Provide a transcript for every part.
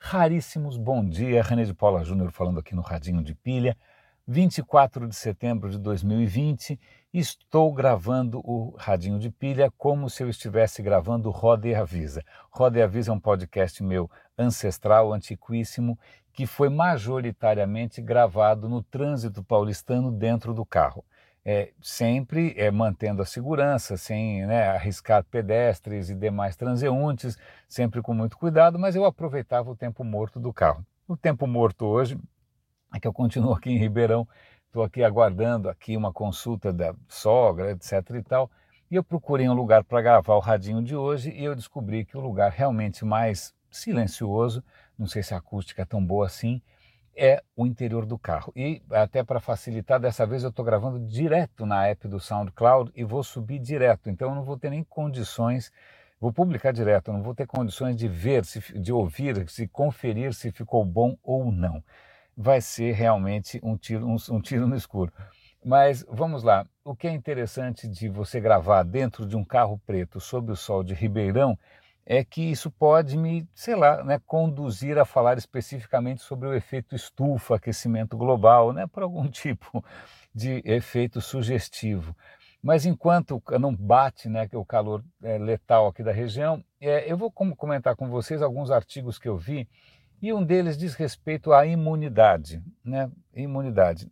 Raríssimos, bom dia, René de Paula Júnior falando aqui no Radinho de Pilha, 24 de setembro de 2020, estou gravando o Radinho de Pilha como se eu estivesse gravando o Roda e Avisa. Roda e Avisa é um podcast meu ancestral, antiquíssimo, que foi majoritariamente gravado no trânsito paulistano dentro do carro. Sempre mantendo a segurança, sem arriscar pedestres e demais transeuntes, sempre com muito cuidado, mas eu aproveitava o tempo morto do carro. O tempo morto hoje é que eu continuo aqui em Ribeirão, estou aqui aguardando aqui uma consulta da sogra, etc e tal, e eu procurei um lugar para gravar o radinho de hoje e eu descobri que o lugar realmente mais silencioso, não sei se a acústica é tão boa assim, é o interior do carro. E até para facilitar, dessa vez eu estou gravando direto na app do SoundCloud e vou subir direto, então eu não vou ter nem condições, vou publicar direto, eu não vou ter condições de ver, de ouvir, de conferir se ficou bom ou não. Vai ser realmente um tiro no escuro. Mas vamos lá, o que é interessante de você gravar dentro de um carro preto sob o sol de Ribeirão é que isso pode me, conduzir a falar especificamente sobre o efeito estufa, aquecimento global, por algum tipo de efeito sugestivo. Mas enquanto não bate o calor letal aqui da região, eu vou comentar com vocês alguns artigos que eu vi e um deles diz respeito à imunidade. Imunidade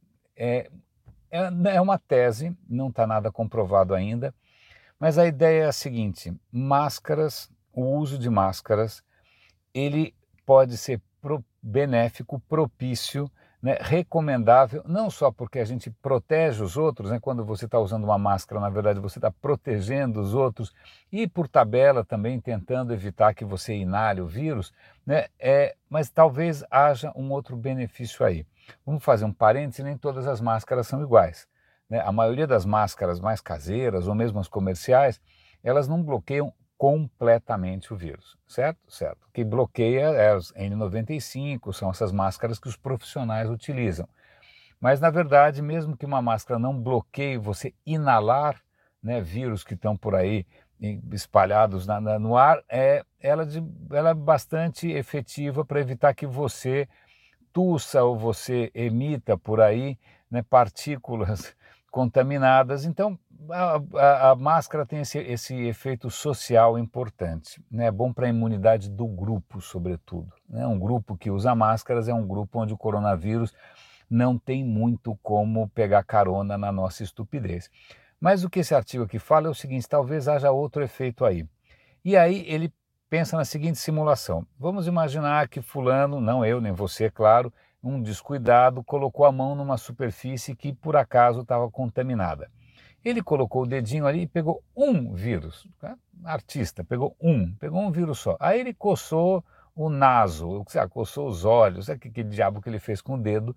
é uma tese, não está nada comprovado ainda, mas a ideia é a seguinte: máscaras, o uso de máscaras, ele pode ser benéfico, propício, recomendável, não só porque a gente protege os outros, quando você está usando uma máscara, na verdade você está protegendo os outros e por tabela também tentando evitar que você inale o vírus, mas talvez haja um outro benefício aí. Vamos fazer um parêntese, nem todas as máscaras são iguais. A maioria das máscaras mais caseiras ou mesmo as comerciais, elas não bloqueiam completamente o vírus, certo? Certo. O que bloqueia é os N95, são essas máscaras que os profissionais utilizam. Mas, na verdade, mesmo que uma máscara não bloqueie você inalar vírus que estão por aí espalhados no ar, ela é bastante efetiva para evitar que você tussa ou você emita por aí partículas contaminadas. Então, a máscara tem esse efeito social importante. É bom para a imunidade do grupo, sobretudo. Um grupo que usa máscaras é um grupo onde o coronavírus não tem muito como pegar carona na nossa estupidez. Mas o que esse artigo aqui fala é o seguinte: talvez haja outro efeito aí. E aí ele pensa na seguinte simulação: vamos imaginar que fulano, não eu nem você, claro, um descuidado, colocou a mão numa superfície que por acaso estava contaminada. Ele colocou o dedinho ali e pegou um vírus, artista, pegou um vírus só. Aí ele coçou o naso, coçou os olhos, que diabo que ele fez com o dedo.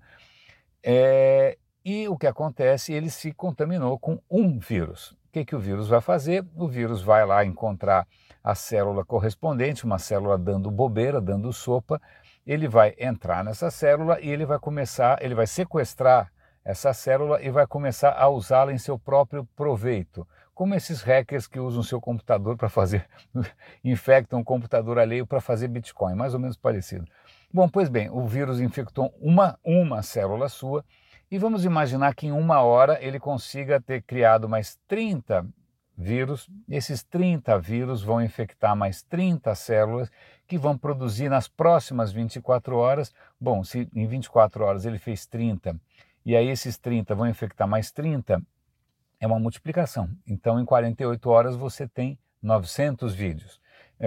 E o que acontece? Ele se contaminou com um vírus. O que o vírus vai fazer? O vírus vai lá encontrar a célula correspondente, uma célula dando bobeira, dando sopa, ele vai entrar nessa célula e ele vai sequestrar essa célula e vai começar a usá-la em seu próprio proveito, como esses hackers que usam seu computador para fazer, infectam um computador alheio para fazer Bitcoin, mais ou menos parecido. Bom, pois bem, o vírus infectou uma célula sua e vamos imaginar que em 1 hora ele consiga ter criado mais 30 vírus. Esses 30 vírus vão infectar mais 30 células que vão produzir nas próximas 24 horas. Bom, se em 24 horas ele fez 30 e aí esses 30 vão infectar mais 30, é uma multiplicação. Então em 48 horas você tem 900 vírus,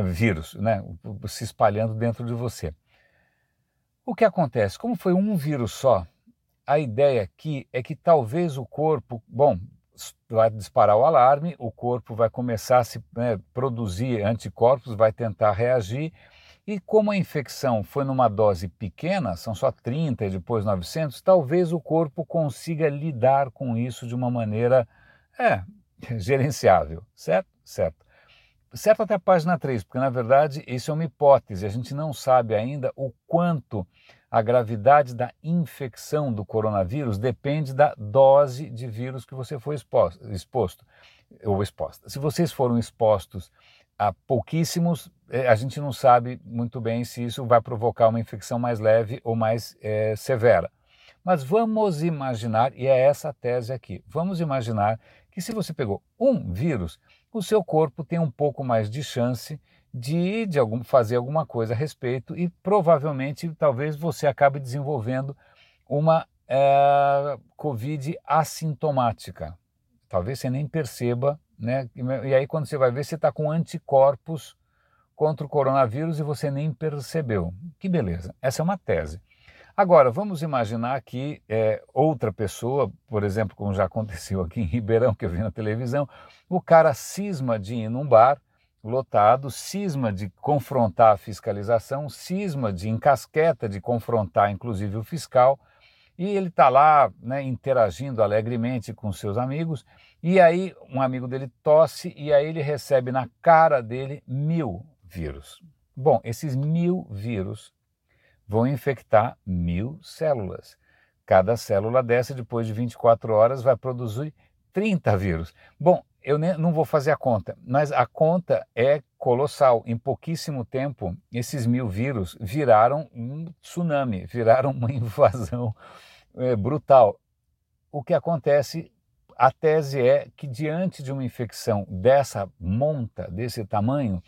se espalhando dentro de você. O que acontece? Como foi um vírus só, a ideia aqui é que talvez o corpo, vai disparar o alarme, o corpo vai começar a produzir anticorpos, vai tentar reagir, e como a infecção foi numa dose pequena, são só 30 e depois 900, talvez o corpo consiga lidar com isso de uma maneira gerenciável, certo? Certo. Certo até a página 3, porque na verdade isso é uma hipótese, a gente não sabe ainda o quanto a gravidade da infecção do coronavírus depende da dose de vírus que você foi exposto ou exposta. Se vocês foram expostos a pouquíssimos, a gente não sabe muito bem se isso vai provocar uma infecção mais leve ou mais severa. Mas vamos imaginar, e é essa a tese aqui, vamos imaginar que se você pegou um vírus, o seu corpo tem um pouco mais de chance de fazer alguma coisa a respeito e provavelmente, talvez você acabe desenvolvendo uma Covid assintomática. Talvez você nem perceba, né? E aí quando você vai ver, você está com anticorpos contra o coronavírus e você nem percebeu. Que beleza, essa é uma tese. Agora, vamos imaginar que outra pessoa, por exemplo, como já aconteceu aqui em Ribeirão, que eu vi na televisão, o cara cisma de ir num bar lotado, cisma de confrontar a fiscalização, cisma de encasqueta de confrontar inclusive o fiscal, e ele está lá, né, interagindo alegremente com seus amigos, e aí um amigo dele tosse e aí ele recebe na cara dele 1000 vírus. Bom, esses 1000 vírus vão infectar 1000 células. Cada célula dessa, depois de 24 horas, vai produzir 30 vírus. Bom, eu não vou fazer a conta, mas a conta é colossal. Em pouquíssimo tempo, esses 1000 vírus viraram um tsunami, viraram uma invasão brutal. O que acontece, a tese é que diante de uma infecção dessa monta, desse tamanho,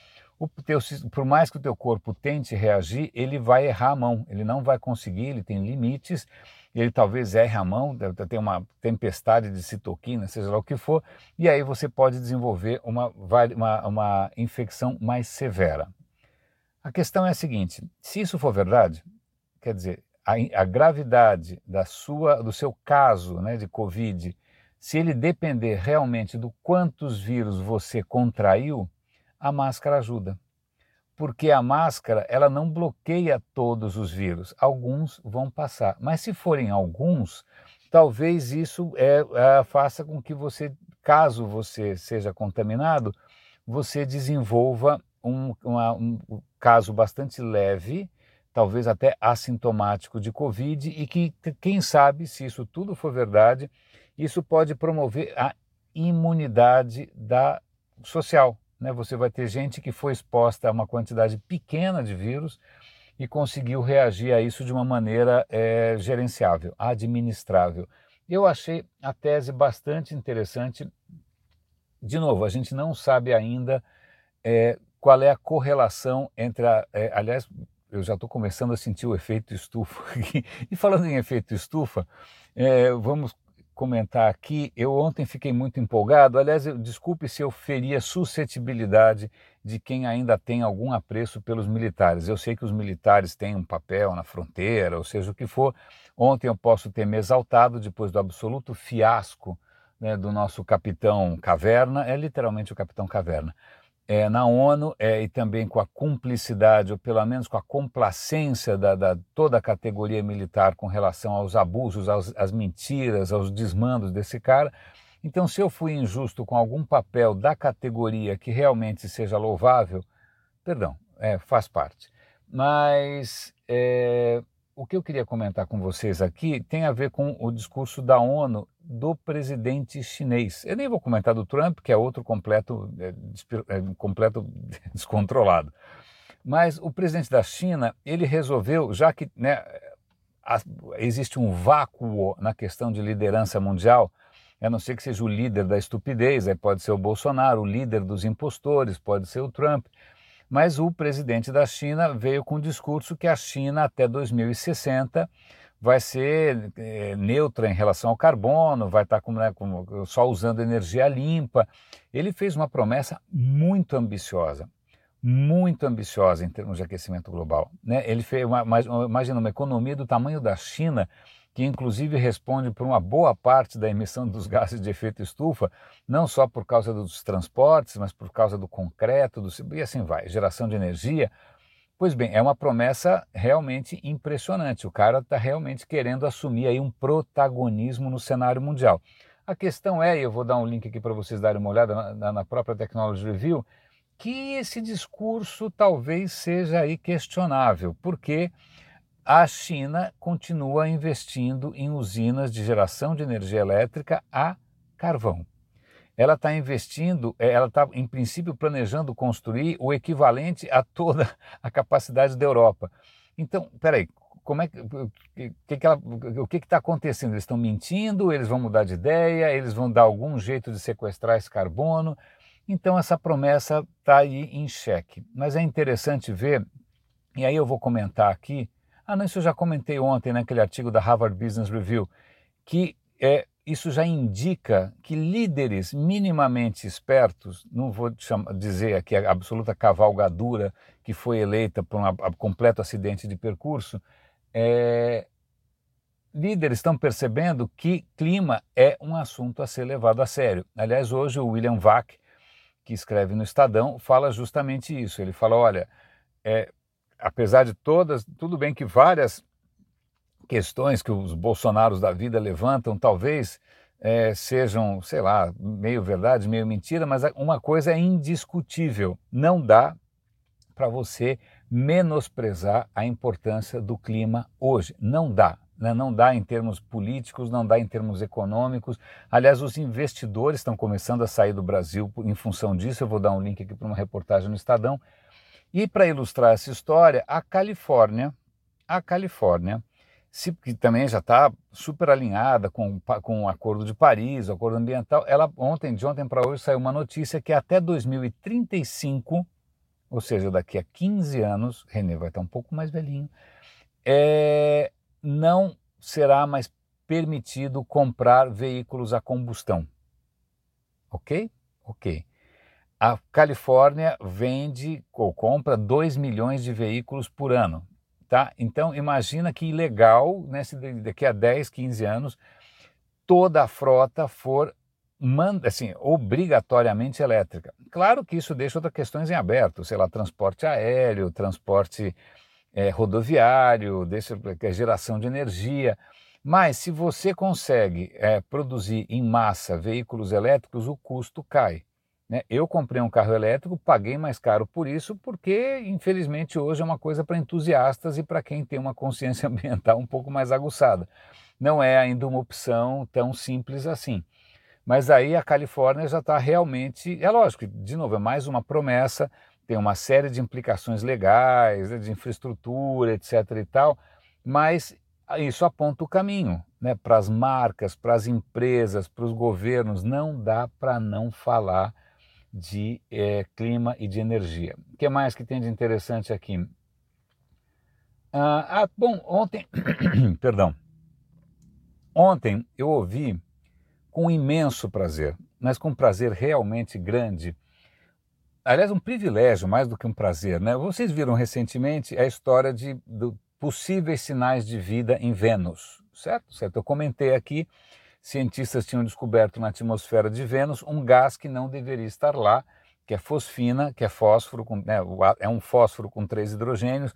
por mais que o teu corpo tente reagir, ele vai errar a mão, ele não vai conseguir, ele tem limites, ele talvez erre a mão, tem uma tempestade de citoquina, seja lá o que for, e aí você pode desenvolver uma infecção mais severa. A questão é a seguinte, se isso for verdade, quer dizer, a gravidade do seu caso, né, de Covid, se ele depender realmente do quantos vírus você contraiu, a máscara ajuda. Porque a máscara, ela não bloqueia todos os vírus, alguns vão passar. Mas se forem alguns, talvez isso faça com que você, caso você seja contaminado, você desenvolva um caso bastante leve, talvez até assintomático de Covid, e que, quem sabe, se isso tudo for verdade, isso pode promover a imunidade social. Né? Você vai ter gente que foi exposta a uma quantidade pequena de vírus e conseguiu reagir a isso de uma maneira gerenciável, administrável. Eu achei a tese bastante interessante. De novo, a gente não sabe ainda qual é a correlação entre aliás, eu já estou começando a sentir o efeito estufa aqui. E falando em efeito estufa, vamos comentar aqui, eu ontem fiquei muito empolgado, aliás, desculpe se eu feri a suscetibilidade de quem ainda tem algum apreço pelos militares. Eu sei que os militares têm um papel na fronteira, ou seja o que for. Ontem eu posso ter me exaltado depois do absoluto fiasco, né, do nosso capitão Caverna, literalmente o capitão Caverna, na ONU, e também com a cumplicidade, ou pelo menos com a complacência da toda a categoria militar com relação aos abusos, às mentiras, aos desmandos desse cara. Então, se eu fui injusto com algum papel da categoria que realmente seja louvável, perdão, faz parte. Mas o que eu queria comentar com vocês aqui tem a ver com o discurso da ONU do presidente chinês. Eu nem vou comentar do Trump, que é outro completo descontrolado. Mas o presidente da China, ele resolveu, já que, né, existe um vácuo na questão de liderança mundial, a não ser que seja o líder da estupidez, aí pode ser o Bolsonaro, o líder dos impostores, pode ser o Trump. Mas o presidente da China veio com o discurso que a China até 2060 vai ser neutra em relação ao carbono, vai estar só usando energia limpa. Ele fez uma promessa muito ambiciosa em termos de aquecimento global. Né? Ele fez, imagina, uma economia do tamanho da China, que inclusive responde por uma boa parte da emissão dos gases de efeito estufa, não só por causa dos transportes, mas por causa do concreto, e assim vai, geração de energia. Pois bem, é uma promessa realmente impressionante. O cara está realmente querendo assumir aí um protagonismo no cenário mundial. A questão e eu vou dar um link aqui para vocês darem uma olhada na própria Technology Review, que esse discurso talvez seja aí questionável, porque a China continua investindo em usinas de geração de energia elétrica a carvão. ela está investindo, ela está, em princípio, planejando construir o equivalente a toda a capacidade da Europa. Então, peraí, como é o que está acontecendo? Eles estão mentindo, eles vão mudar de ideia, eles vão dar algum jeito de sequestrar esse carbono? Então, essa promessa está aí em xeque. Mas é interessante ver, e aí eu vou comentar aqui, não, isso eu já comentei ontem naquele artigo da Harvard Business Review, que isso já indica que líderes minimamente espertos, não vou dizer aqui a absoluta cavalgadura que foi eleita por um completo acidente de percurso, líderes estão percebendo que clima é um assunto a ser levado a sério. Aliás, hoje o William Vac, que escreve no Estadão, fala justamente isso. Ele fala, olha, apesar de tudo bem que várias questões que os Bolsonaros da vida levantam, talvez sejam, sei lá, meio verdade, meio mentira, mas uma coisa é indiscutível, não dá para você menosprezar a importância do clima hoje, não dá. Não dá em termos políticos, não dá em termos econômicos. Aliás, os investidores estão começando a sair do Brasil em função disso. Eu vou dar um link aqui para uma reportagem no Estadão. E para ilustrar essa história, a Califórnia, que também já está super alinhada com o Acordo de Paris, o Acordo Ambiental, de ontem para hoje saiu uma notícia que até 2035, ou seja, daqui a 15 anos, René vai estar um pouco mais velhinho, não será mais permitido comprar veículos a combustão. Ok? Ok. A Califórnia vende ou compra 2 milhões de veículos por ano. Tá? Então, imagina que ilegal, né, se daqui a 10, 15 anos, toda a frota for obrigatoriamente elétrica. Claro que isso deixa outras questões em aberto, sei lá, transporte aéreo, transporte rodoviário, geração de energia. Mas se você consegue produzir em massa veículos elétricos, o custo cai. Né? Eu comprei um carro elétrico, paguei mais caro por isso, porque infelizmente hoje é uma coisa para entusiastas e para quem tem uma consciência ambiental um pouco mais aguçada. Não é ainda uma opção tão simples assim. Mas aí a Califórnia já está realmente, é lógico, de novo, é mais uma promessa, tem uma série de implicações legais, de infraestrutura, etc. e tal, mas isso aponta o caminho, né? Para as marcas, para as empresas, para os governos, não dá para não falar de clima e de energia. O que mais que tem de interessante aqui? Bom, ontem eu ouvi com imenso prazer, mas com um prazer realmente grande, aliás, um privilégio mais do que um prazer, né? Vocês viram recentemente a história de possíveis sinais de vida em Vênus, certo? Certo. Eu comentei aqui, cientistas tinham descoberto na atmosfera de Vênus um gás que não deveria estar lá, que é fosfina, que é fósforo, é um fósforo com 3 hidrogênios,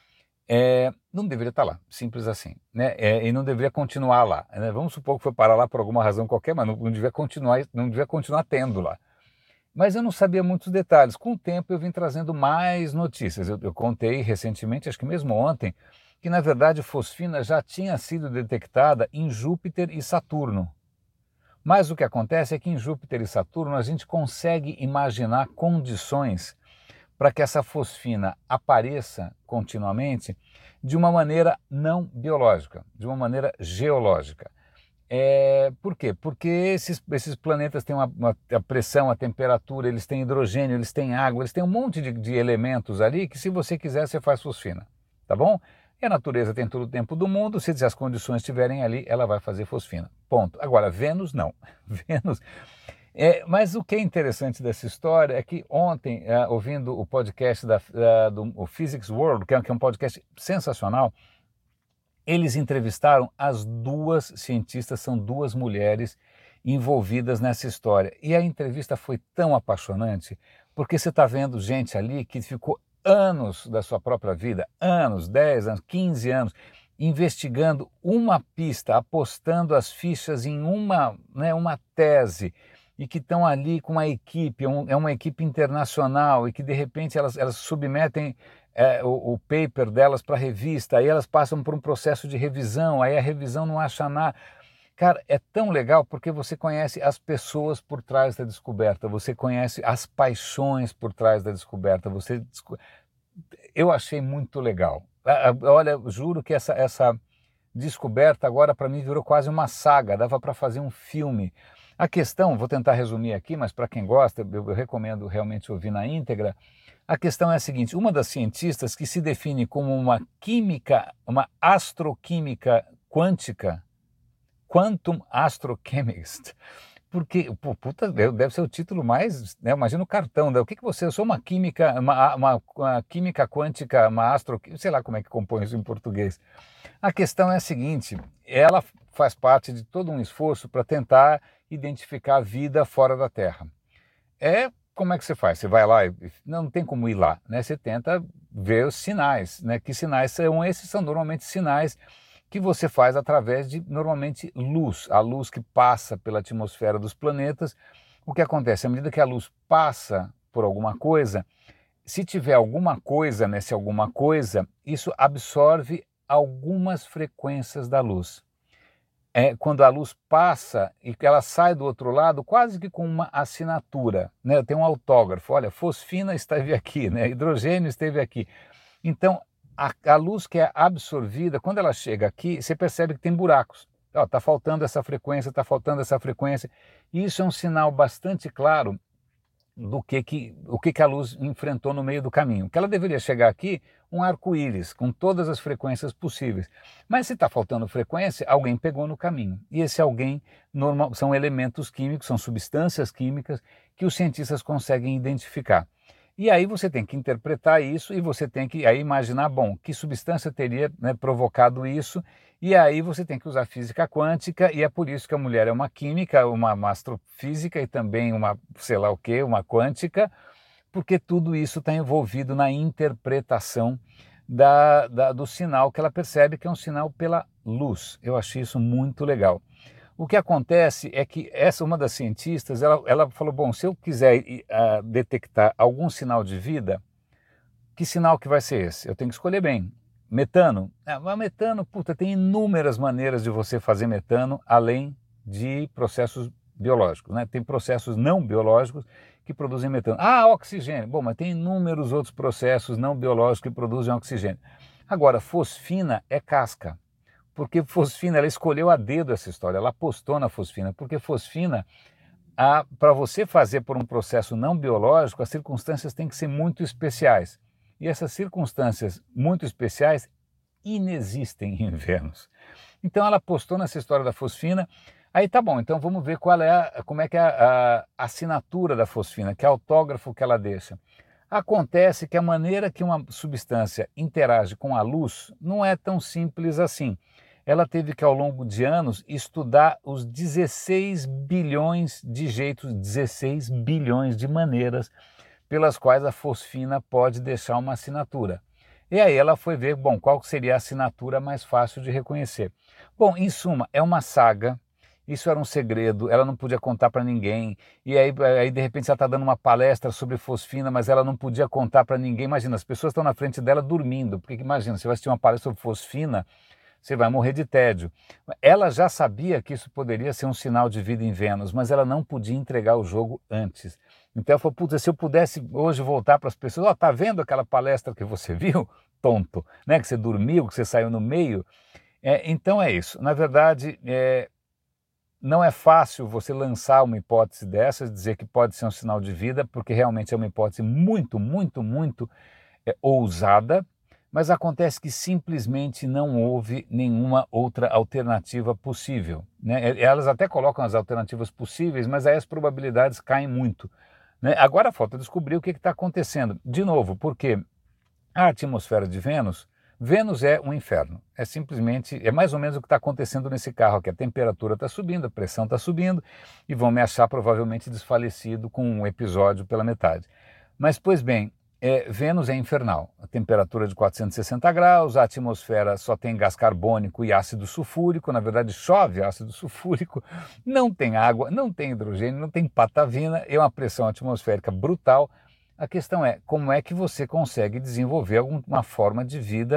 não deveria estar lá, simples assim, né? E não deveria continuar lá, né? Vamos supor que foi parar lá por alguma razão qualquer, mas não devia continuar tendo lá. Mas eu não sabia muitos detalhes. Com o tempo eu vim trazendo mais notícias. Eu contei recentemente, acho que mesmo ontem, que na verdade fosfina já tinha sido detectada em Júpiter e Saturno. Mas o que acontece é que em Júpiter e Saturno a gente consegue imaginar condições para que essa fosfina apareça continuamente de uma maneira não biológica, de uma maneira geológica. Por quê? Porque esses planetas têm a pressão, a temperatura, eles têm hidrogênio, eles têm água, eles têm um monte de elementos ali que se você quiser você faz fosfina, tá bom? E a natureza tem todo o tempo do mundo, se as condições estiverem ali, ela vai fazer fosfina, ponto. Agora, Vênus não. Vênus... mas o que é interessante dessa história é que ontem, ouvindo o podcast do Physics World, que é um podcast sensacional, eles entrevistaram as 2 cientistas, são 2 mulheres envolvidas nessa história. E a entrevista foi tão apaixonante, porque você está vendo gente ali que ficou anos da sua própria vida, anos, 10 anos, 15 anos, investigando uma pista, apostando as fichas em uma tese, e que estão ali com uma equipe, é uma equipe internacional, e que de repente elas submetem o paper delas para a revista, aí elas passam por um processo de revisão, aí a revisão não acha nada. Cara, é tão legal porque você conhece as pessoas por trás da descoberta, você conhece as paixões por trás da descoberta, eu achei muito legal. Olha, juro que essa descoberta agora para mim virou quase uma saga, dava para fazer um filme. A questão, vou tentar resumir aqui, mas para quem gosta, eu recomendo realmente ouvir na íntegra. A questão é a seguinte: uma das cientistas que se define como uma astroquímica quântica, quantum astrochemist, porque, puta, deve ser o título mais, né, imagina o cartão, né? O que você, eu sou uma química, uma química quântica, uma astro, sei lá como é que compõe isso em português. A questão é a seguinte, ela faz parte de todo um esforço para tentar identificar a vida fora da Terra. Como é que você faz? Você vai lá e não tem como ir lá, né? Você tenta ver os sinais, né? Que sinais são esses? São normalmente sinais que você faz através de, normalmente, luz. A luz que passa pela atmosfera dos planetas. O que acontece? À medida que a luz passa por alguma coisa, se tiver alguma coisa nesse alguma coisa, isso absorve algumas frequências da luz. Quando a luz passa e ela sai do outro lado, quase que com uma assinatura, né? Tem um autógrafo, olha, fosfina esteve aqui, né? Hidrogênio esteve aqui. Então, a luz que é absorvida, quando ela chega aqui, você percebe que tem buracos. Está faltando essa frequência, está faltando essa frequência. E isso é um sinal bastante claro do o que a luz enfrentou no meio do caminho. Que ela deveria chegar aqui um arco-íris, com todas as frequências possíveis. Mas se está faltando frequência, alguém pegou no caminho. E esse alguém são elementos químicos, são substâncias químicas que os cientistas conseguem identificar. E aí você tem que interpretar isso e você tem que aí imaginar, bom, que substância teria, né, provocado isso, e aí você tem que usar física quântica, e é por isso que a mulher é uma química, uma astrofísica e também uma, sei lá o quê, uma quântica, porque tudo isso está envolvido na interpretação do sinal que ela percebe que é um sinal pela luz. Eu achei isso muito legal. O que acontece é que uma das cientistas, ela falou, bom, se eu quiser detectar algum sinal de vida, que sinal que vai ser esse? Eu tenho que escolher bem. Metano? Mas metano, puta, tem inúmeras maneiras de você fazer metano, além de processos biológicos, né? Tem processos não biológicos que produzem metano. Oxigênio. Bom, mas tem inúmeros outros processos não biológicos que produzem oxigênio. Agora, fosfina é casca. Porque fosfina, ela escolheu a dedo essa história, ela apostou na fosfina, porque fosfina, para você fazer por um processo não biológico, as circunstâncias têm que ser muito especiais. E essas circunstâncias muito especiais inexistem em Vênus. Então ela apostou nessa história da fosfina. Aí tá bom, então vamos ver como é que é a assinatura da fosfina, que é o autógrafo que ela deixa. Acontece que a maneira que uma substância interage com a luz não é tão simples assim. Ela teve que, ao longo de anos, estudar os 16 bilhões de jeitos, 16 bilhões de maneiras pelas quais a fosfina pode deixar uma assinatura. E aí ela foi ver, bom, qual seria a assinatura mais fácil de reconhecer. Bom, em suma, é uma saga, isso era um segredo, ela não podia contar para ninguém, e aí de repente ela está dando uma palestra sobre fosfina, mas ela não podia contar para ninguém. Imagina, as pessoas estão na frente dela dormindo, porque imagina, você vai assistir uma palestra sobre fosfina, você vai morrer de tédio. Ela já sabia que isso poderia ser um sinal de vida em Vênus, mas ela não podia entregar o jogo antes. Então ela falou, puta, se eu pudesse hoje voltar para as pessoas, tá vendo aquela palestra que você viu? Tonto, né? Que você dormiu, que você saiu no meio. Então é isso. Na verdade, não é fácil você lançar uma hipótese dessas, dizer que pode ser um sinal de vida, porque realmente é uma hipótese muito, muito, muito ousada, mas acontece que simplesmente não houve nenhuma outra alternativa possível, né? Elas até colocam as alternativas possíveis, mas aí as probabilidades caem muito, né? Agora falta descobrir o que está acontecendo. De novo, porque a atmosfera de Vênus é um inferno. É mais ou menos o que está acontecendo nesse carro aqui. A temperatura está subindo, a pressão está subindo e vão me achar provavelmente desfalecido com um episódio pela metade. Mas, pois bem, Vênus é infernal. A temperatura de 460 graus, a atmosfera só tem gás carbônico e ácido sulfúrico, na verdade chove ácido sulfúrico, não tem água, não tem hidrogênio, não tem patavina, é uma pressão atmosférica brutal. A questão é, como é que você consegue desenvolver alguma forma de vida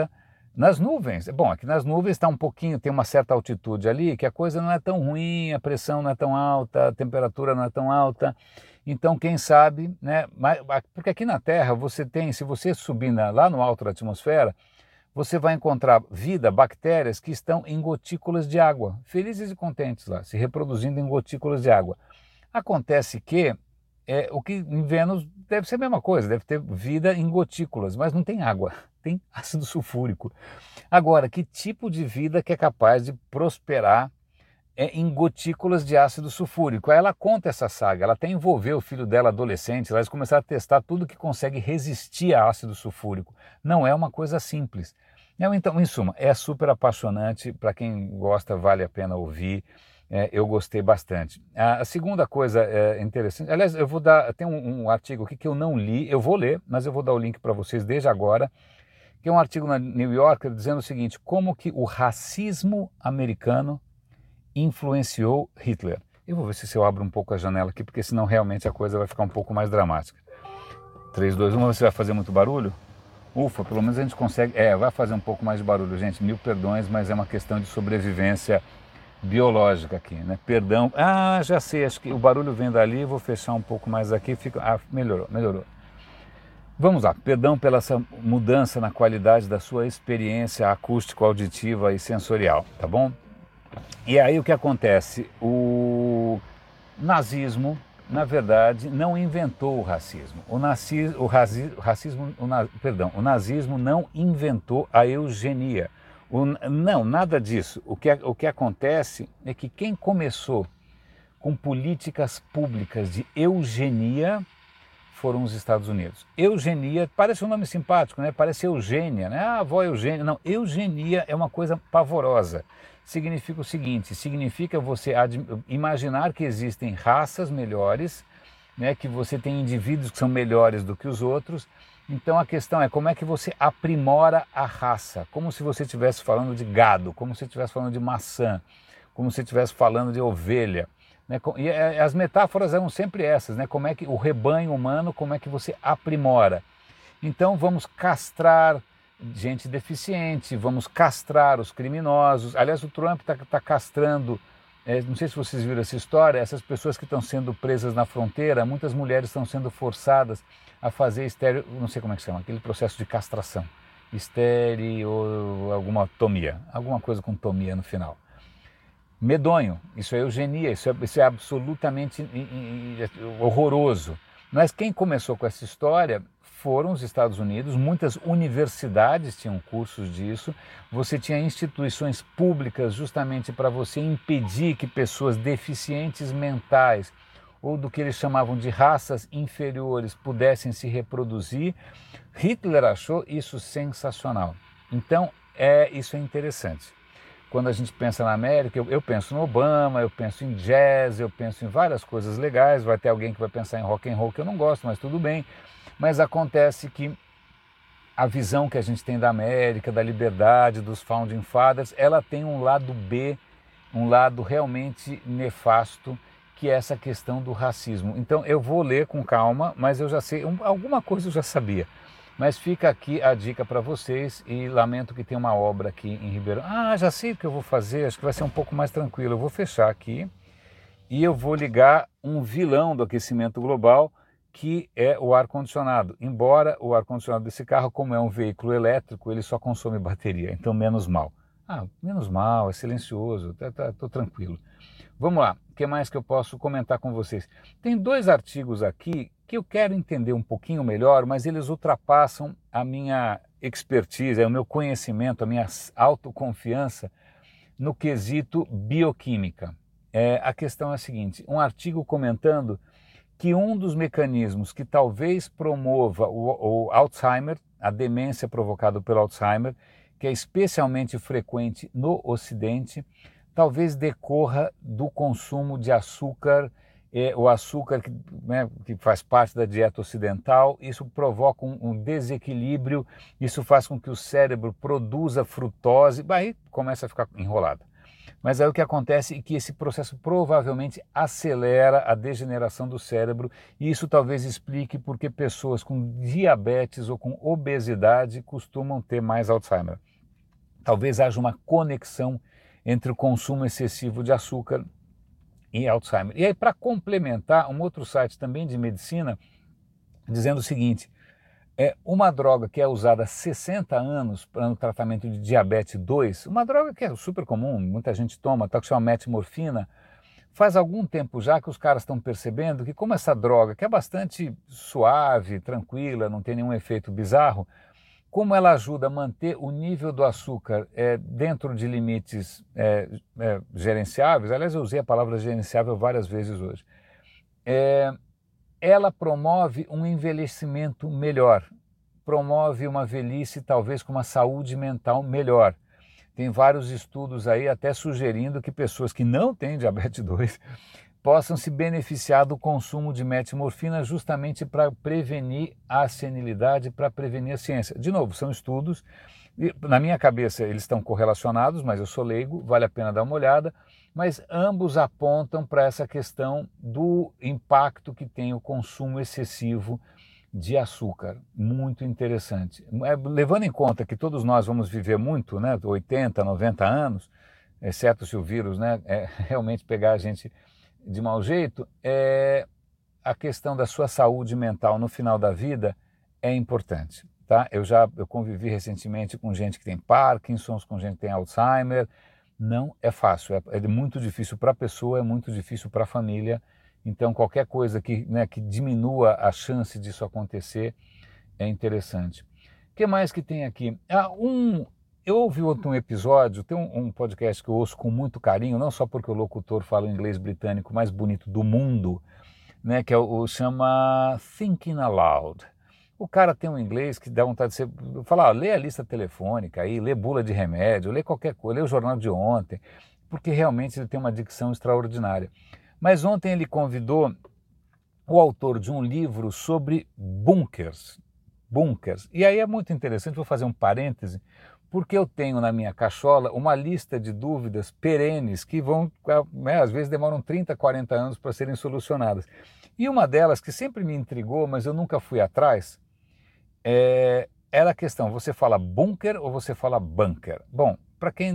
Nas nuvens, bom, aqui nas nuvens está um pouquinho, tem uma certa altitude ali, que a coisa não é tão ruim, a pressão não é tão alta, a temperatura não é tão alta. Então, quem sabe, né? Porque aqui na Terra você tem, se você subir lá no alto da atmosfera, você vai encontrar vida, bactérias que estão em gotículas de água, felizes e contentes lá, se reproduzindo em gotículas de água. Acontece que o que em Vênus deve ser a mesma coisa, deve ter vida em gotículas, mas não tem água, tem ácido sulfúrico. Agora, que tipo de vida que é capaz de prosperar em gotículas de ácido sulfúrico? Aí ela conta essa saga, ela até envolveu o filho dela adolescente, eles começaram a testar tudo que consegue resistir a ácido sulfúrico. Não é uma coisa simples. Então, em suma, é super apaixonante, para quem gosta vale a pena ouvir. Eu gostei bastante. A segunda coisa interessante, aliás, eu vou dar, tem um artigo aqui que eu não li, eu vou ler, mas eu vou dar o link para vocês desde agora, que é um artigo na New Yorker dizendo o seguinte: como que o racismo americano influenciou Hitler. Eu vou ver se eu abro um pouco a janela aqui, porque senão realmente a coisa vai ficar um pouco mais dramática. 3, 2, 1, você vai fazer muito barulho? Ufa, pelo menos a gente consegue. Vai fazer um pouco mais de barulho, gente. Mil perdões, mas é uma questão de sobrevivência biológica aqui, né? Perdão. Já sei, acho que o barulho vem dali, vou fechar um pouco mais aqui. Melhorou. Vamos lá, perdão pela essa mudança na qualidade da sua experiência acústico-auditiva e sensorial, tá bom? E aí o que acontece? O nazismo, na verdade, não inventou o racismo. O nazismo não inventou a eugenia. Não, nada disso. O que acontece é que quem começou com políticas públicas de eugenia foram os Estados Unidos. Eugenia, parece um nome simpático, né? Parece Eugênia, né? A avó Eugênia. Não, eugenia é uma coisa pavorosa. Significa o seguinte, significa você imaginar que existem raças melhores, né? Que você tem indivíduos que são melhores do que os outros. Então a questão é como é que você aprimora a raça, como se você estivesse falando de gado, como se estivesse falando de maçã, como se estivesse falando de ovelha. E as metáforas eram sempre essas, né? Como é que o rebanho humano, como é que você aprimora? Então vamos castrar gente deficiente, vamos castrar os criminosos. Aliás, o Trump está castrando, não sei se vocês viram essa história, essas pessoas que estão sendo presas na fronteira, muitas mulheres estão sendo forçadas a fazer não sei como é que chama, aquele processo de castração, ou alguma tomia, alguma coisa com tomia no final. Medonho, isso é eugenia, isso é absolutamente horroroso. Mas quem começou com essa história foram os Estados Unidos, muitas universidades tinham cursos disso, você tinha instituições públicas justamente para você impedir que pessoas deficientes mentais ou do que eles chamavam de raças inferiores pudessem se reproduzir. Hitler achou isso sensacional. Então, isso é interessante. Quando a gente pensa na América, eu penso no Obama, eu penso em jazz, eu penso em várias coisas legais, vai ter alguém que vai pensar em rock and roll que eu não gosto, mas tudo bem. Mas acontece que a visão que a gente tem da América, da liberdade, dos Founding Fathers, ela tem um lado B, um lado realmente nefasto, que é essa questão do racismo. Então eu vou ler com calma, mas eu já sei, alguma coisa eu já sabia. Mas fica aqui a dica para vocês e lamento que tem uma obra aqui em Ribeirão. Já sei o que eu vou fazer, acho que vai ser um pouco mais tranquilo. Eu vou fechar aqui e eu vou ligar um vilão do aquecimento global, que é o ar-condicionado. Embora o ar-condicionado desse carro, como é um veículo elétrico, ele só consome bateria, então menos mal. Menos mal, é silencioso, estou tranquilo. Vamos lá, o que mais que eu posso comentar com vocês? Tem 2 artigos aqui que eu quero entender um pouquinho melhor, mas eles ultrapassam a minha expertise, o meu conhecimento, a minha autoconfiança no quesito bioquímica. A questão é a seguinte, um artigo comentando que um dos mecanismos que talvez promova o Alzheimer, a demência provocada pelo Alzheimer, que é especialmente frequente no Ocidente, talvez decorra do consumo de açúcar, o açúcar que faz parte da dieta ocidental. Isso provoca um desequilíbrio, isso faz com que o cérebro produza frutose, aí começa a ficar enrolado. Mas aí o que acontece é que esse processo provavelmente acelera a degeneração do cérebro e isso talvez explique por que pessoas com diabetes ou com obesidade costumam ter mais Alzheimer. talvez haja uma conexão entre o consumo excessivo de açúcar e Alzheimer. E aí, para complementar, um outro site também de medicina dizendo o seguinte: uma droga que é usada há 60 anos para o tratamento de diabetes 2, uma droga que é super comum, muita gente toma, tal, que chama metimorfina, faz algum tempo já que os caras estão percebendo que como essa droga, que é bastante suave, tranquila, não tem nenhum efeito bizarro, como ela ajuda a manter o nível do açúcar dentro de limites gerenciáveis, aliás, eu usei a palavra gerenciável várias vezes hoje, ela promove um envelhecimento melhor, promove uma velhice talvez com uma saúde mental melhor. Tem vários estudos aí até sugerindo que pessoas que não têm diabetes 2 possam se beneficiar do consumo de metimorfina justamente para prevenir a senilidade, para prevenir a ciência. De novo, são estudos, e na minha cabeça eles estão correlacionados, mas eu sou leigo, vale a pena dar uma olhada, mas ambos apontam para essa questão do impacto que tem o consumo excessivo de açúcar. Muito interessante. Levando em conta que todos nós vamos viver muito, né, 80, 90 anos, exceto se o vírus, né, realmente pegar a gente de mau jeito, a questão da sua saúde mental no final da vida é importante. Tá? Eu convivi recentemente com gente que tem Parkinson's, com gente que tem Alzheimer. Não é fácil, é muito difícil para a pessoa, é muito difícil para a família. Então, qualquer coisa que diminua a chance disso acontecer é interessante. O que mais que tem aqui? Eu ouvi outro episódio, tem um podcast que eu ouço com muito carinho, não só porque o locutor fala o inglês britânico mais bonito do mundo, né, que chama Thinking Aloud. O cara tem um inglês que dá vontade de ser, falar, lê a lista telefônica aí, lê bula de remédio, lê qualquer coisa, lê o jornal de ontem, porque realmente ele tem uma dicção extraordinária. Mas ontem ele convidou o autor de um livro sobre bunkers. E aí é muito interessante, vou fazer um parêntese, porque eu tenho na minha cachola uma lista de dúvidas perenes que vão, às vezes demoram 30, 40 anos para serem solucionadas. E uma delas que sempre me intrigou, mas eu nunca fui atrás, era a questão, você fala bunker ou você fala bunker? Bom, para quem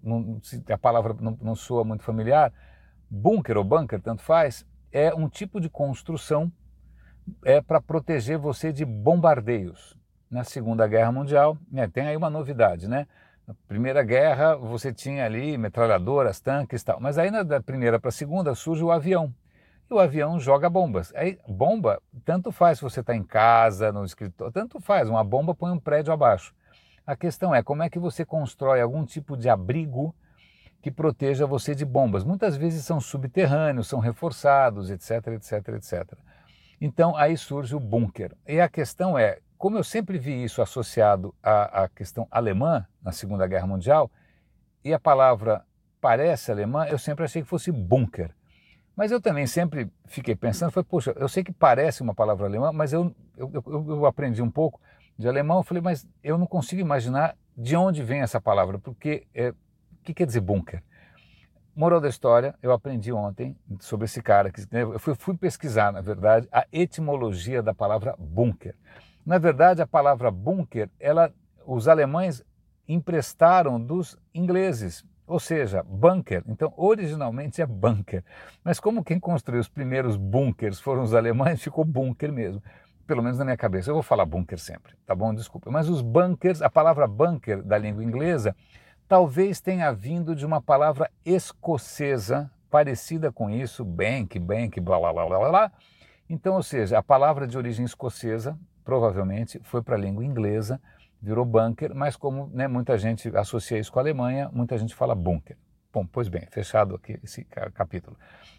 a palavra não soa muito familiar, bunker ou bunker, tanto faz, é um tipo de construção para proteger você de bombardeios. Na Segunda Guerra Mundial, tem aí uma novidade, né? Na Primeira Guerra você tinha ali metralhadoras, tanques e tal, mas aí da primeira para a segunda surge o avião. E o avião joga bombas. Aí, bomba, tanto faz se você está em casa, no escritório, tanto faz, uma bomba põe um prédio abaixo. A questão é como é que você constrói algum tipo de abrigo que proteja você de bombas. Muitas vezes são subterrâneos, são reforçados, etc, etc, etc. Então aí surge o bunker. E a questão é, como eu sempre vi isso associado à questão alemã na Segunda Guerra Mundial, e a palavra parece alemã, eu sempre achei que fosse bunker. Mas eu também sempre fiquei pensando, poxa, eu sei que parece uma palavra alemã, mas eu aprendi um pouco de alemão, eu falei, mas eu não consigo imaginar de onde vem essa palavra, porque o que quer dizer bunker? Moral da história, eu aprendi ontem sobre esse cara, eu fui pesquisar, na verdade, a etimologia da palavra bunker. Na verdade, a palavra bunker, os alemães emprestaram dos ingleses, ou seja, bunker. Então, originalmente é bunker. Mas como quem construiu os primeiros bunkers foram os alemães, ficou bunker mesmo. Pelo menos na minha cabeça. Eu vou falar bunker sempre, tá bom? Desculpa. Mas os bunkers, a palavra bunker da língua inglesa, talvez tenha vindo de uma palavra escocesa parecida com isso, bank, blá, blá, blá, blá, blá. Então, ou seja, a palavra de origem escocesa provavelmente foi para a língua inglesa, virou bunker, mas como muita gente associa isso com a Alemanha, muita gente fala bunker. Bom, pois bem, fechado aqui esse capítulo.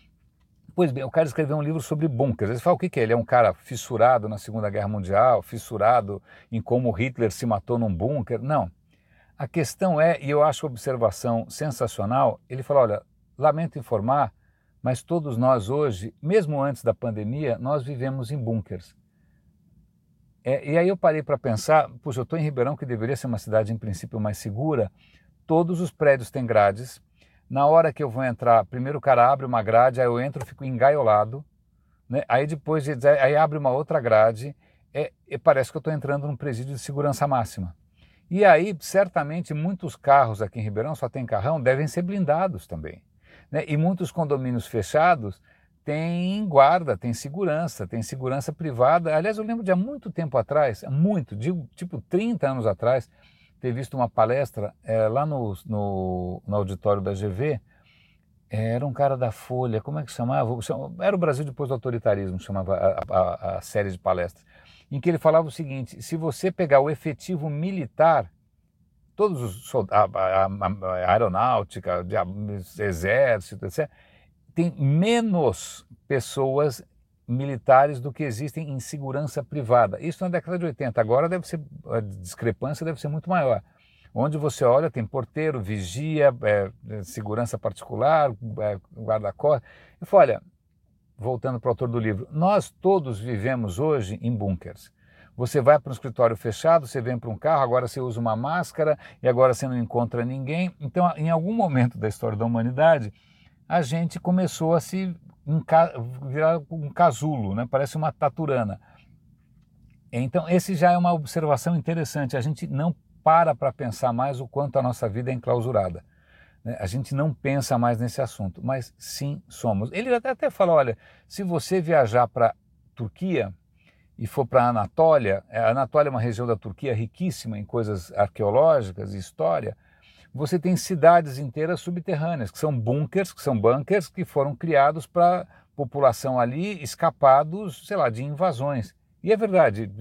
Pois bem, o cara escreveu um livro sobre bunkers. Ele fala o que é? Ele é um cara fissurado na Segunda Guerra Mundial, fissurado em como Hitler se matou num bunker? Não. A questão é, e eu acho a observação sensacional, ele fala, olha, lamento informar, mas todos nós hoje, mesmo antes da pandemia, nós vivemos em bunkers. E aí eu parei para pensar, puxa, eu estou em Ribeirão, que deveria ser uma cidade em princípio mais segura, todos os prédios têm grades, na hora que eu vou entrar, primeiro o cara abre uma grade, aí eu entro, fico engaiolado, né? Aí depois aí abre uma outra grade, e parece que eu estou entrando num presídio de segurança máxima. E aí, certamente, muitos carros aqui em Ribeirão, só tem carrão, devem ser blindados também, né? E muitos condomínios fechados têm guarda, têm tem segurança privada. Aliás, eu lembro de há muito tempo atrás, digo, tipo 30 anos atrás, ter visto uma palestra lá no auditório da GV. Era um cara da Folha, como é que chamava? Era o Brasil depois do autoritarismo, chamava a série de palestras, em que ele falava o seguinte: se você pegar o efetivo militar, todos os soldados, a aeronáutica, exército, etc., tem menos pessoas militares do que existem em segurança privada. Isso na década de 80. Agora deve ser, a discrepância deve ser muito maior. Onde você olha, tem porteiro, vigia, segurança particular, guarda-costas. Eu falei, olha, voltando para o autor do livro, nós todos vivemos hoje em bunkers. Você vai para um escritório fechado, você vem para um carro, agora você usa uma máscara e agora você não encontra ninguém. Então, em algum momento da história da humanidade, a gente começou a se virar um casulo, né? Parece uma taturana. Então, esse já é uma observação interessante. A gente não para pensar mais o quanto a nossa vida é enclausurada, né? A gente não pensa mais nesse assunto, mas sim somos. Ele até fala, olha, se você viajar para Turquia e for para a Anatólia é uma região da Turquia riquíssima em coisas arqueológicas e história, você tem cidades inteiras subterrâneas, que são bunkers que foram criados para população ali escapados, sei lá, de invasões. E é verdade,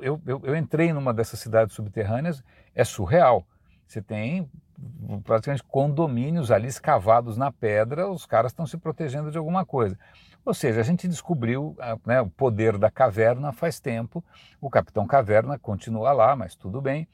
eu entrei numa dessas cidades subterrâneas, é surreal. Você tem praticamente condomínios ali escavados na pedra, os caras estão se protegendo de alguma coisa. Ou seja, a gente descobriu, né, o poder da caverna faz tempo, o Capitão Caverna continua lá, mas tudo bem.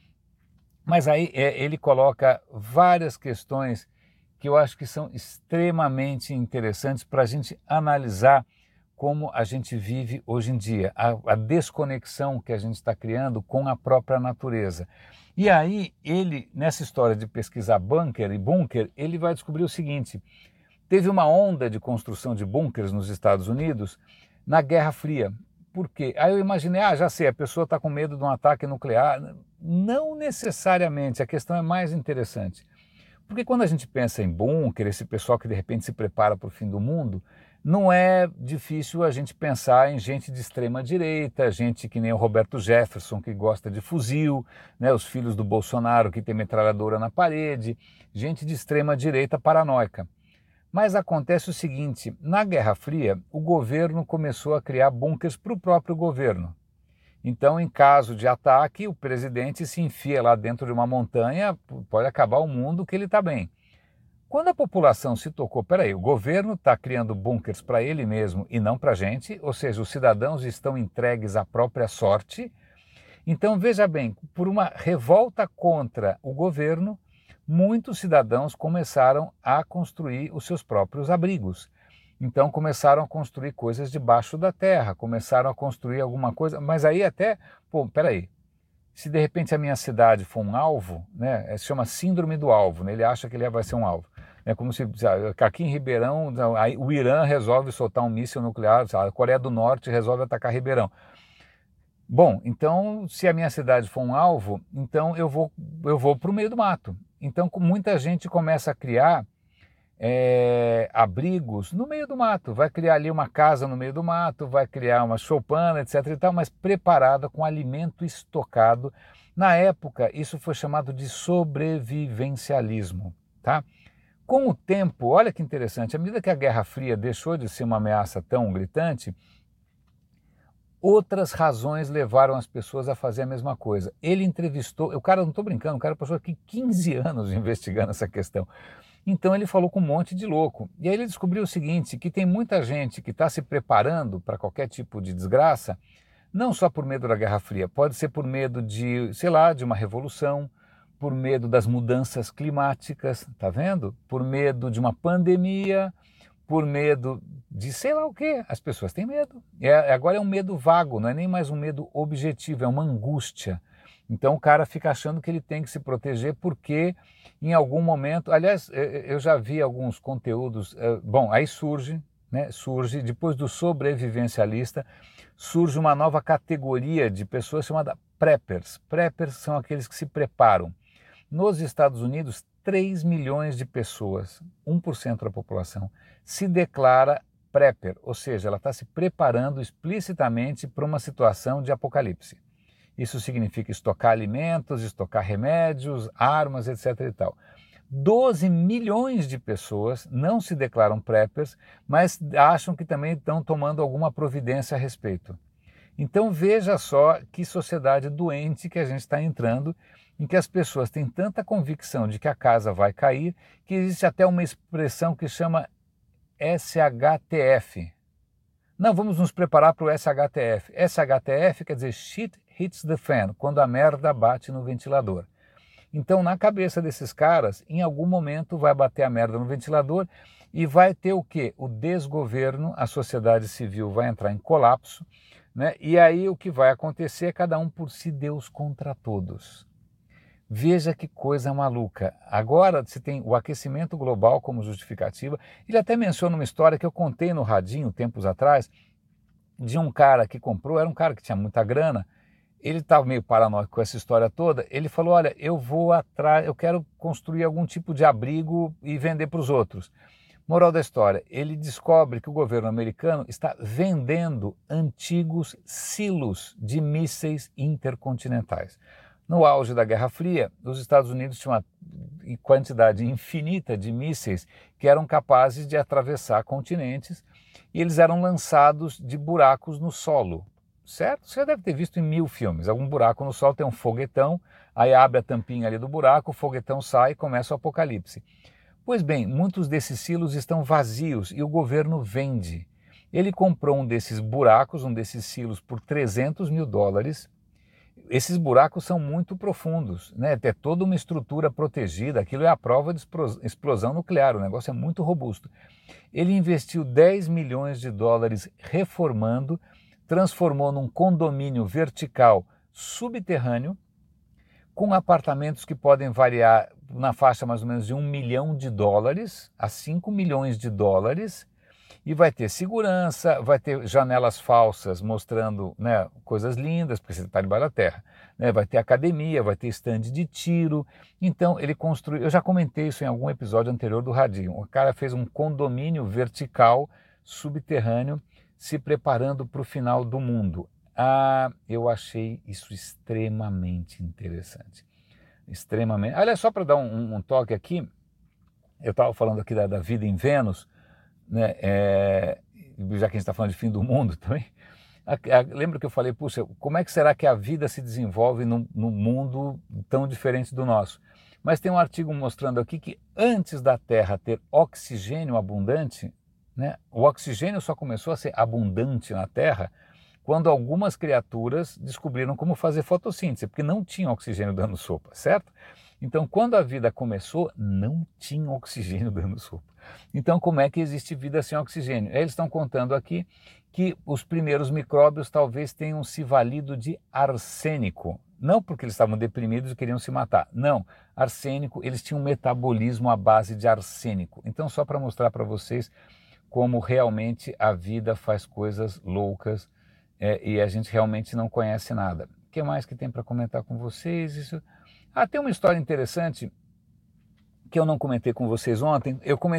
Mas aí ele coloca várias questões que eu acho que são extremamente interessantes para a gente analisar como a gente vive hoje em dia, a desconexão que a gente está criando com a própria natureza. E aí ele, nessa história de pesquisar bunker, ele vai descobrir o seguinte: teve uma onda de construção de bunkers nos Estados Unidos na Guerra Fria. Por quê? Aí eu imaginei, já sei, a pessoa está com medo de um ataque nuclear. Não necessariamente, a questão é mais interessante. Porque quando a gente pensa em bunker, esse pessoal que de repente se prepara para o fim do mundo, não é difícil a gente pensar em gente de extrema direita, gente que nem o Roberto Jefferson, que gosta de fuzil, né, os filhos do Bolsonaro que tem metralhadora na parede, gente de extrema direita paranoica. Mas acontece o seguinte, na Guerra Fria, o governo começou a criar bunkers para o próprio governo. Então, em caso de ataque, o presidente se enfia lá dentro de uma montanha, pode acabar o mundo que ele está bem. Quando a população se tocou, peraí, o governo está criando bunkers para ele mesmo e não para a gente, ou seja, os cidadãos estão entregues à própria sorte. Então, veja bem, por uma revolta contra o governo, muitos cidadãos começaram a construir os seus próprios abrigos. Então começaram a construir coisas debaixo da terra, começaram a construir alguma coisa, mas aí até, peraí, se de repente a minha cidade for um alvo, né, se chama síndrome do alvo, né, ele acha que ele vai ser um alvo. É como se aqui em Ribeirão, aí, o Irã resolve soltar um míssil nuclear, a Coreia do Norte resolve atacar Ribeirão. Bom, então se a minha cidade for um alvo, então eu vou para o meio do mato. Então muita gente começa a criar abrigos no meio do mato, vai criar ali uma casa no meio do mato, vai criar uma choupana, etc. e tal, mas preparada com alimento estocado. Na época, isso foi chamado de sobrevivencialismo, tá? Com o tempo, olha que interessante, à medida que a Guerra Fria deixou de ser uma ameaça tão gritante, outras razões levaram as pessoas a fazer a mesma coisa. Ele entrevistou, o cara, não estou brincando, o cara passou aqui 15 anos investigando essa questão. Então ele falou com um monte de louco. E aí ele descobriu o seguinte, que tem muita gente que está se preparando para qualquer tipo de desgraça, não só por medo da Guerra Fria, pode ser por medo de, sei lá, de uma revolução, por medo das mudanças climáticas, tá vendo? Por medo de uma pandemia, por medo de sei lá o quê. As pessoas têm medo. Agora é um medo vago, não é nem mais um medo objetivo, é uma angústia. Então o cara fica achando que ele tem que se proteger porque em algum momento, aliás, eu já vi alguns conteúdos, bom, aí surge, né, surge, depois do sobrevivencialista, surge uma nova categoria de pessoas chamada preppers. Preppers são aqueles que se preparam. Nos Estados Unidos, 3 milhões de pessoas, 1% da população, se declara prepper, ou seja, ela está se preparando explicitamente para uma situação de apocalipse. Isso significa estocar alimentos, estocar remédios, armas, etc. e tal. 12 milhões de pessoas não se declaram preppers, mas acham que também estão tomando alguma providência a respeito. Então veja só que sociedade doente que a gente está entrando, em que as pessoas têm tanta convicção de que a casa vai cair, que existe até uma expressão que chama SHTF. Não, vamos nos preparar para o SHTF. SHTF quer dizer Shit Hits the Fan, quando a merda bate no ventilador. Então, na cabeça desses caras, em algum momento vai bater a merda no ventilador e vai ter o quê? O desgoverno, a sociedade civil vai entrar em colapso, né? E aí o que vai acontecer é cada um por si, Deus contra todos. Veja que coisa maluca. Agora você tem o aquecimento global como justificativa. Ele até menciona uma história que eu contei no Radinho tempos atrás, de um cara que comprou, era um cara que tinha muita grana, ele estava meio paranoico com essa história toda, ele falou, olha, eu vou atrás, eu quero construir algum tipo de abrigo e vender para os outros. Moral da história, ele descobre que o governo americano está vendendo antigos silos de mísseis intercontinentais. No auge da Guerra Fria, os Estados Unidos tinham uma quantidade infinita de mísseis que eram capazes de atravessar continentes e eles eram lançados de buracos no solo, certo? Você já deve ter visto em 1000 filmes, algum buraco no solo, tem um foguetão, aí abre a tampinha ali do buraco, o foguetão sai e começa o apocalipse. Pois bem, muitos desses silos estão vazios e o governo vende. Ele comprou um desses buracos, um desses silos por $300 mil. Esses buracos são muito profundos, né? Tem toda uma estrutura protegida, aquilo é a prova de explosão nuclear, o negócio é muito robusto. Ele investiu $10 milhões reformando, transformou num condomínio vertical subterrâneo, com apartamentos que podem variar na faixa mais ou menos de $1 milhão a $5 milhões, e vai ter segurança, vai ter janelas falsas mostrando, né, coisas lindas, porque você está debaixo da terra, né, vai ter academia, vai ter stand de tiro. Então ele construiu, eu já comentei isso em algum episódio anterior do Radinho, o cara fez um condomínio vertical subterrâneo se preparando para o final do mundo. Eu achei isso extremamente interessante. Extremamente. Olha, só para dar um toque aqui, eu estava falando aqui da vida em Vênus, né, já que a gente está falando de fim do mundo também. Lembra que eu falei, puxa, como é que será que a vida se desenvolve num mundo tão diferente do nosso? Mas tem um artigo mostrando aqui que antes da Terra ter oxigênio abundante, né, o oxigênio só começou a ser abundante na Terra quando algumas criaturas descobriram como fazer fotossíntese, porque não tinha oxigênio dando sopa, certo? Então, quando a vida começou, não tinha oxigênio dando sopa. Então, como é que existe vida sem oxigênio? Eles estão contando aqui que os primeiros micróbios talvez tenham se valido de arsênico. Não porque eles estavam deprimidos e queriam se matar. Não, arsênico, eles tinham um metabolismo à base de arsênico. Então, só para mostrar para vocês como realmente a vida faz coisas loucas e a gente realmente não conhece nada. O que mais que tem para comentar com vocês? Tem uma história interessante que eu não comentei com vocês ontem.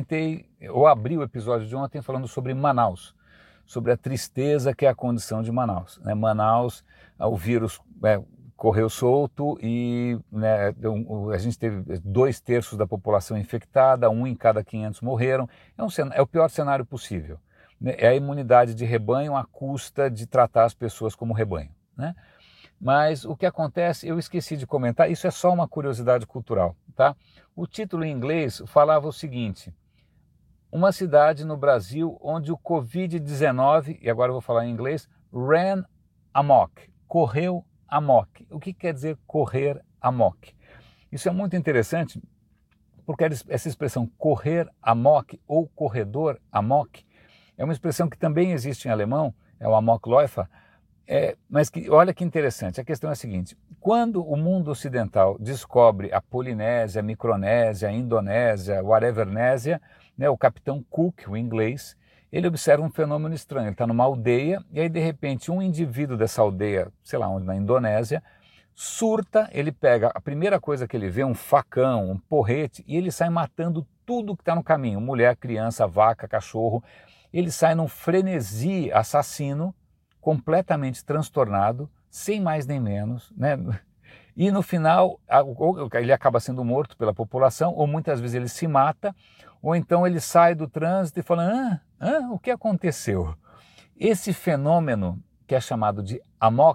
Eu abri o episódio de ontem falando sobre Manaus, sobre a tristeza que é a condição de Manaus. Né? Manaus, o vírus correu solto e, né, a gente teve 2/3 da população infectada, 1 em cada 500 morreram. É o pior cenário possível. Né? É a imunidade de rebanho à custa de tratar as pessoas como rebanho. Né? Mas o que acontece, eu esqueci de comentar, isso é só uma curiosidade cultural, tá? O título em inglês falava o seguinte: uma cidade no Brasil onde o Covid-19, e agora eu vou falar em inglês, ran amok, correu amok. O que quer dizer correr amok? Isso é muito interessante, porque essa expressão correr amok ou corredor amok é uma expressão que também existe em alemão, é o Amokläufer. Mas olha que interessante, a questão é a seguinte: quando o mundo ocidental descobre a Polinésia, a Micronésia, a Indonésia, whatevernésia, né, o capitão Cook, o inglês, ele observa um fenômeno estranho. Ele está numa aldeia e aí, de repente, um indivíduo dessa aldeia, sei lá onde, na Indonésia, surta, ele pega a primeira coisa que ele vê, um facão, um porrete, e ele sai matando tudo que está no caminho, mulher, criança, vaca, cachorro. Ele sai num frenesi assassino, completamente transtornado, sem mais nem menos, né? E no final, ou ele acaba sendo morto pela população, ou muitas vezes ele se mata, ou então ele sai do trânsito e fala, o que aconteceu? Esse fenômeno, que é chamado de amok,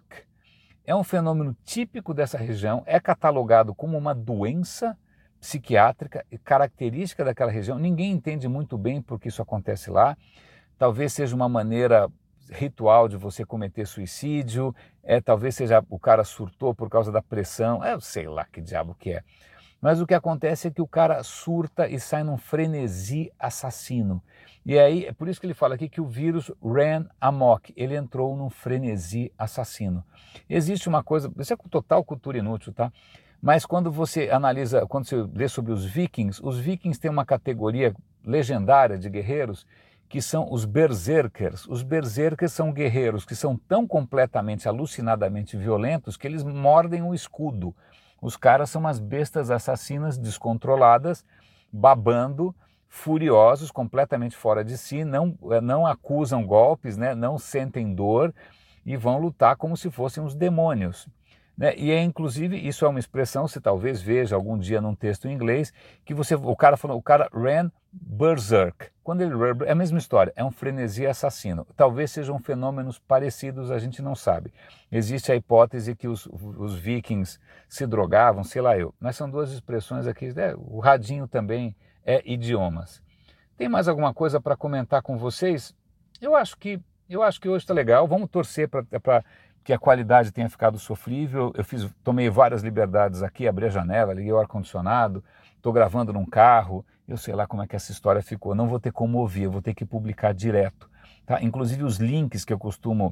é um fenômeno típico dessa região, é catalogado como uma doença psiquiátrica e característica daquela região. Ninguém entende muito bem por que isso acontece lá. Talvez seja uma maneira ritual de você cometer suicídio, talvez seja o cara surtou por causa da pressão, eu sei lá que diabo que é. Mas o que acontece é que o cara surta e sai num frenesi assassino. E aí, é por isso que ele fala aqui que o vírus ran amok, ele entrou num frenesi assassino. Existe uma coisa, isso é total cultura inútil, tá? Mas quando você analisa, quando você lê sobre os vikings têm uma categoria legendária de guerreiros que são os berserkers. Os berserkers são guerreiros que são tão completamente, alucinadamente violentos que eles mordem o escudo. Os caras são umas bestas assassinas descontroladas, babando, furiosos, completamente fora de si, não acusam golpes, né? Não sentem dor e vão lutar como se fossem os demônios. Né? E inclusive, isso é uma expressão, você talvez veja algum dia num texto em inglês, que o cara ran berserk. Quando ele é a mesma história, é um frenesi assassino. Talvez sejam fenômenos parecidos, a gente não sabe. Existe a hipótese que os vikings se drogavam, sei lá eu. Mas são duas expressões aqui, o radinho também é idiomas. Tem mais alguma coisa para comentar com vocês? Eu acho que hoje está legal, vamos torcer para que a qualidade tenha ficado sofrível. Tomei várias liberdades aqui, abri a janela, liguei o ar-condicionado, estou gravando num carro, eu sei lá como é que essa história ficou, não vou ter como ouvir, eu vou ter que publicar direto. Tá? Inclusive os links que eu costumo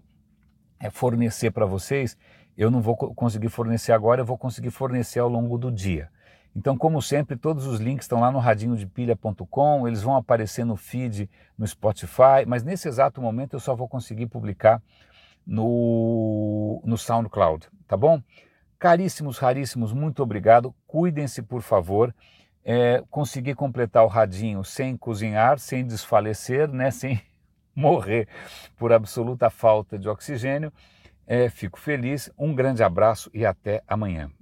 fornecer para vocês, eu não vou conseguir fornecer agora, eu vou conseguir fornecer ao longo do dia. Então, como sempre, todos os links estão lá no radinhodepilha.com, eles vão aparecer no feed, no Spotify, mas nesse exato momento eu só vou conseguir publicar no SoundCloud, tá bom? Caríssimos, raríssimos, muito obrigado. Cuidem-se, por favor. Consegui completar o radinho sem cozinhar, sem desfalecer, né? Sem morrer por absoluta falta de oxigênio. Fico feliz. Um grande abraço e até amanhã.